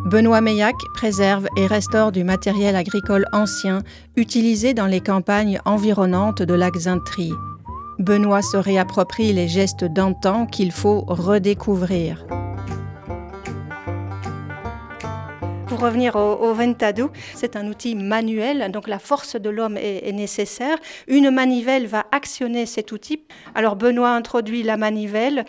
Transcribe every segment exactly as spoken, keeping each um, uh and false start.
Benoît Meillac préserve et restaure du matériel agricole ancien utilisé dans les campagnes environnantes de Lac-Zintry. Benoît se réapproprie les gestes d'antan qu'il faut redécouvrir. Pour revenir au, au Ventadou, c'est un outil manuel, donc la force de l'homme est, est nécessaire. Une manivelle va actionner cet outil. Alors Benoît introduit la manivelle.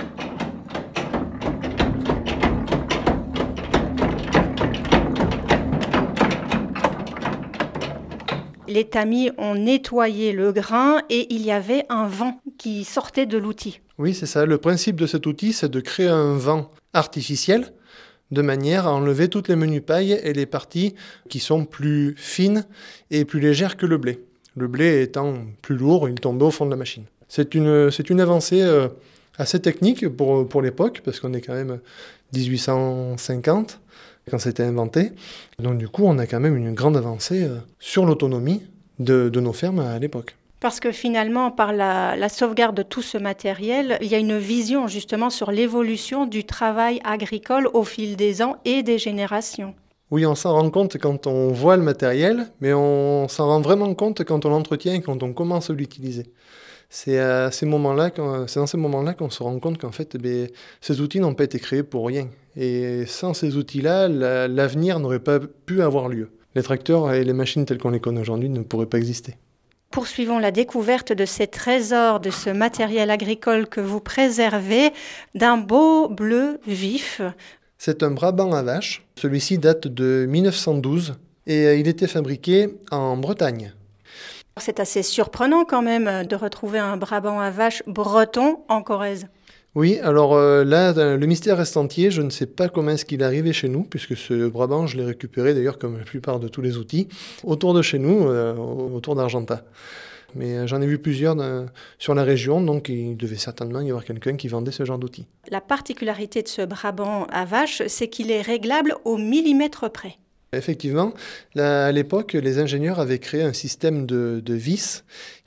Les tamis ont nettoyé le grain et il y avait un vent qui sortait de l'outil. Oui, c'est ça. Le principe de cet outil, c'est de créer un vent artificiel de manière à enlever toutes les menues pailles et les parties qui sont plus fines et plus légères que le blé. Le blé étant plus lourd, il tombait au fond de la machine. C'est une, c'est une avancée euh, assez technique pour, pour l'époque, parce qu'on est quand même dix-huit cent cinquante. Quand c'était inventé. Donc du coup, on a quand même une grande avancée euh, sur l'autonomie de, de nos fermes à l'époque. Parce que finalement, par la, la sauvegarde de tout ce matériel, il y a une vision justement sur l'évolution du travail agricole au fil des ans et des générations. Oui, on s'en rend compte quand on voit le matériel, mais on s'en rend vraiment compte quand on l'entretient et quand on commence à l'utiliser. C'est, à ces moments-là, c'est dans ces moments-là qu'on se rend compte qu'en fait, eh ces outils n'ont pas été créés pour rien. Et sans ces outils-là, la, l'avenir n'aurait pas pu avoir lieu. Les tracteurs et les machines telles qu'on les connaît aujourd'hui ne pourraient pas exister. Poursuivons la découverte de ces trésors, de ce matériel agricole que vous préservez, d'un beau bleu vif. C'est un Brabant à vache. Celui-ci date de mille neuf cent douze et il était fabriqué en Bretagne. C'est assez surprenant quand même de retrouver un Brabant à vache breton en Corrèze. Oui, alors euh, là, le mystère reste entier. Je ne sais pas comment est-ce qu'il est arrivé chez nous, puisque ce Brabant, je l'ai récupéré d'ailleurs comme la plupart de tous les outils, autour de chez nous, euh, autour d'Argentat. Mais euh, j'en ai vu plusieurs euh, sur la région, donc il devait certainement y avoir quelqu'un qui vendait ce genre d'outils. La particularité de ce Brabant à vache, c'est qu'il est réglable au millimètre près. Effectivement, là, à l'époque, les ingénieurs avaient créé un système de, de vis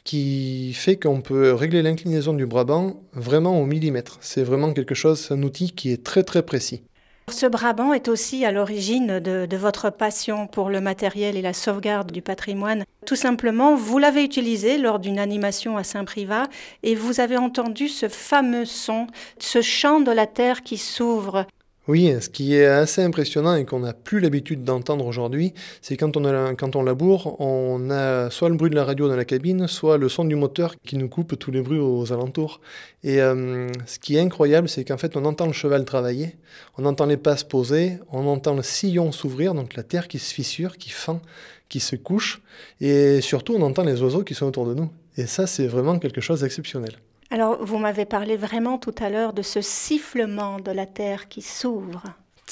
qui fait qu'on peut régler l'inclinaison du Brabant vraiment au millimètre. C'est vraiment quelque chose, c'est un outil qui est très très précis. Ce Brabant est aussi à l'origine de, de votre passion pour le matériel et la sauvegarde du patrimoine. Tout simplement, vous l'avez utilisé lors d'une animation à Saint-Privat et vous avez entendu ce fameux son, ce chant de la terre qui s'ouvre. Oui, ce qui est assez impressionnant et qu'on n'a plus l'habitude d'entendre aujourd'hui, c'est quand on, a, quand on laboure, on a soit le bruit de la radio dans la cabine, soit le son du moteur qui nous coupe tous les bruits aux alentours. Et euh, ce qui est incroyable, c'est qu'en fait, on entend le cheval travailler, on entend les pas se poser, on entend le sillon s'ouvrir, donc la terre qui se fissure, qui fend, qui se couche, et surtout, on entend les oiseaux qui sont autour de nous. Et ça, c'est vraiment quelque chose d'exceptionnel. Alors, vous m'avez parlé vraiment tout à l'heure de ce sifflement de la terre qui s'ouvre,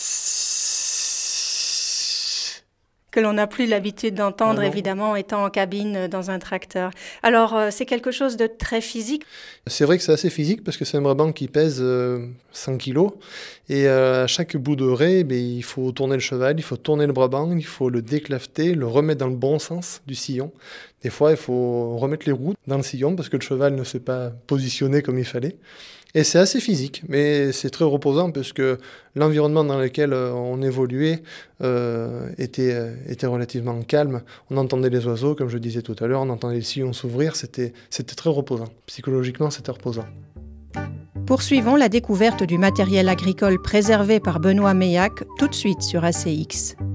que l'on n'a plus l'habitude d'entendre, ah évidemment, étant en cabine dans un tracteur. Alors, euh, c'est quelque chose de très physique. C'est vrai que c'est assez physique parce que c'est un Brabant qui pèse euh, cent kilos. Et euh, à chaque bout de raie, ben, il faut tourner le cheval, il faut tourner le Brabant, il faut le déclafeter, le remettre dans le bon sens du sillon. Des fois, il faut remettre les roues dans le sillon parce que le cheval ne s'est pas positionné comme il fallait. Et c'est assez physique, mais c'est très reposant parce que l'environnement dans lequel on évoluait euh, était, euh, était relativement calme. On entendait les oiseaux, comme je disais tout à l'heure, on entendait le sillon s'ouvrir, c'était, c'était très reposant. Psychologiquement, c'était reposant. Poursuivons la découverte du matériel agricole préservé par Benoît Meillac tout de suite sur A C X.